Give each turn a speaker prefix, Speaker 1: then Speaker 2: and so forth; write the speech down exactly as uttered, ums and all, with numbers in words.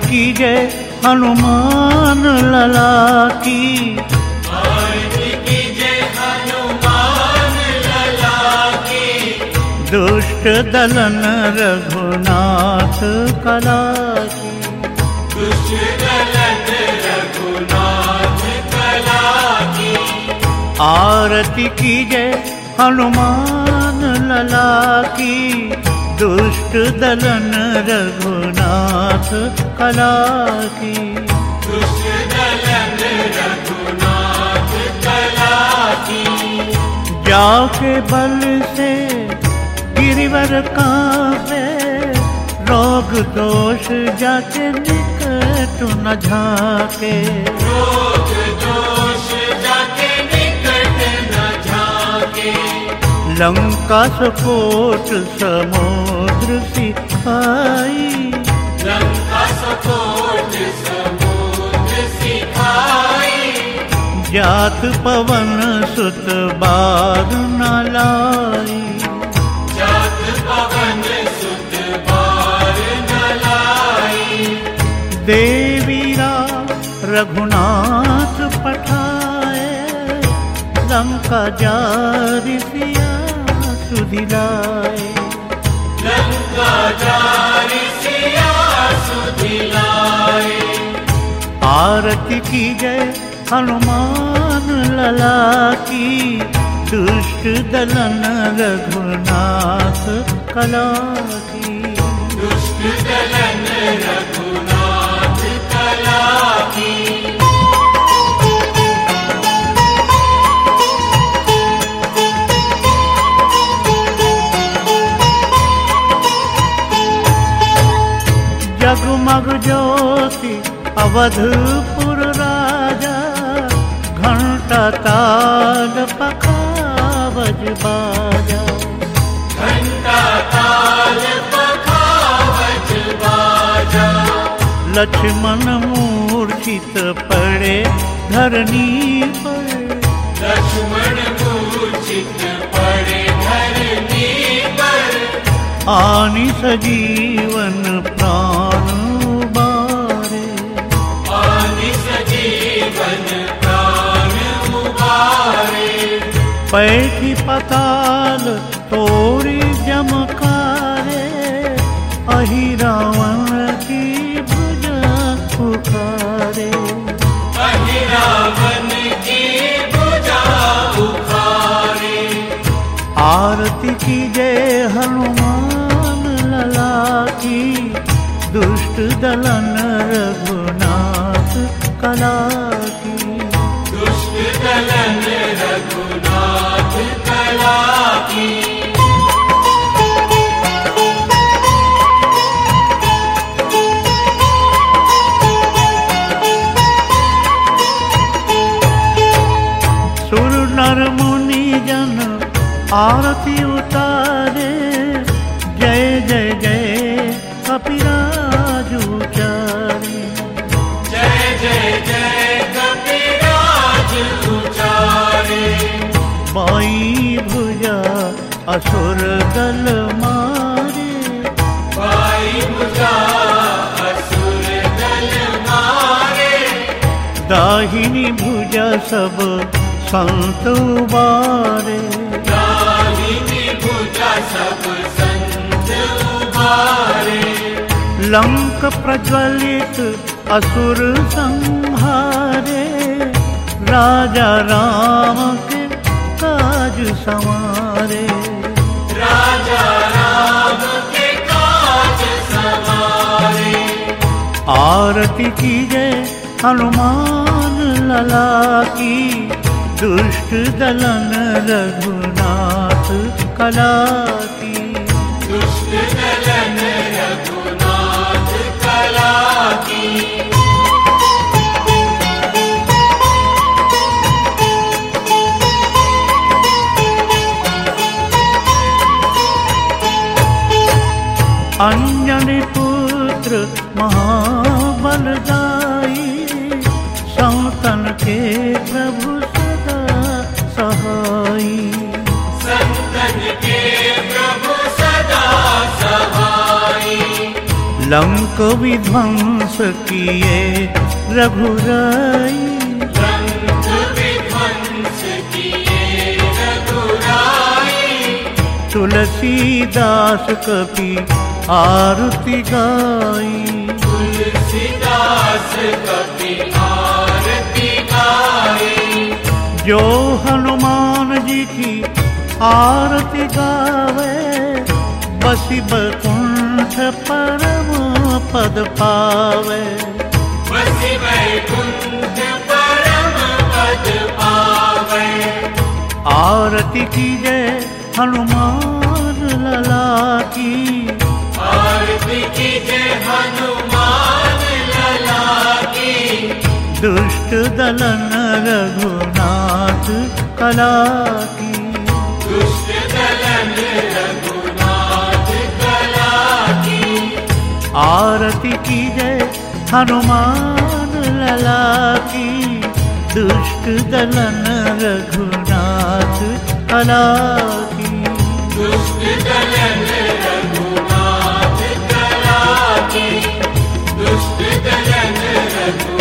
Speaker 1: की जय हनुमान लला की।
Speaker 2: आरती की जय हनुमान लला की।
Speaker 1: दुष्ट दलन रघुनाथ कला की।
Speaker 2: दुष्ट दलन रघुनाथ कला की।
Speaker 1: आरती की जय हनुमान लला की। दुष्ट दलन रघुनाथ कला की।
Speaker 2: दुष्ट दलन रघुनाथ कला की।
Speaker 1: जाके बल से गिरिवर कांपे, रोग दोष जाके निकट न झाके।
Speaker 2: रोग दोष जाके निकट न झाके।
Speaker 1: लंका सपोट समुद्र सिखाई।
Speaker 2: लंका सपोट समुद्र सिखाई।
Speaker 1: जात पवन सुत बार न लाई।
Speaker 2: जात पवन सुत बार न लाई।
Speaker 1: देवीरा रघुनाथ पठाए, लंका जारि सिया सुधिलाए।
Speaker 2: लंका जारि सिया सुधिलाए।
Speaker 1: आरती की जय हनुमान लला की। दुष्ट दलन रघुनाथ कला की।
Speaker 2: दुष्ट दलन रघुनाथ कला की।
Speaker 1: जगमग ज्योति अवधपुर राजा, घंटा ताल पखावज बाजा।
Speaker 2: घंटा ताल पखावज बाजा।
Speaker 1: लक्ष्मण मूर्छित पड़े धरनी पर।
Speaker 2: लक्ष्मण मूर्छित पड़े धरनी पर।
Speaker 1: आनि सजीवन प्राण उबारे।
Speaker 2: आनि सजीवन प्राण उबारे।
Speaker 1: पैठी पताल तोरी जमकारे, अहि रावण की भुजा उखारे।
Speaker 2: अहि रावण की भुजा उखारे।
Speaker 1: आरती की जय हनुमान लला की। दुष्ट दलन रघुनाथ कला की।
Speaker 2: दुष्ट दलन रघुनाथ कला की।
Speaker 1: सुर नर मुनि जन आरती उतारे, जय जय जय कपिराज उचारे।
Speaker 2: जय जय जय कपिराज उचारे।
Speaker 1: बाई भुजा असुर दल मारे।
Speaker 2: बाई भुजा असुर दल मारे।
Speaker 1: दाहिनी भुजा सब संत उबारे।
Speaker 2: दाहिनी भुजा सब संत उबारे।
Speaker 1: लंक प्रज्वलित असुर संहारे, राजा राम के काज संवारे।
Speaker 2: राजा राम के काज संवारे।
Speaker 1: आरती की जय हनुमान लला की। दुष्ट दलन रघुनाथ कला की।
Speaker 2: दुष्ट दलन रघुनाथ कला की। अंजनी पुत्र महाबलदाई, संतन के प्रभु सदा सहाई। संतन के प्रभु सदा सहाई।
Speaker 1: लंक विध्वंस किए रघुराई।
Speaker 2: लंक विध्वंस किए रघुराई।
Speaker 1: तुलसीदास कपि आरती गाई।
Speaker 2: तुलसीदास कपि आरती गाई।
Speaker 1: जो हनुमान जी की आरती गावे, बसी बैकुंठ परम पद पावे।
Speaker 2: बसी बैकुंठ परम पद पावे।
Speaker 1: आरती कीजे हनुमान लला की।
Speaker 2: आरती कीजे हनुमान लला की।
Speaker 1: दुष्ट दलन रघुनाथ कला की।
Speaker 2: दुष्ट दलन रघुनाथ कला की।
Speaker 1: आरती कीजे हनुमान लला की। दुष्ट दलन रघुनाथ कला की।
Speaker 2: दुष्ट दलन रघुनाथ कला की। दुष्ट दलन रघुनाथ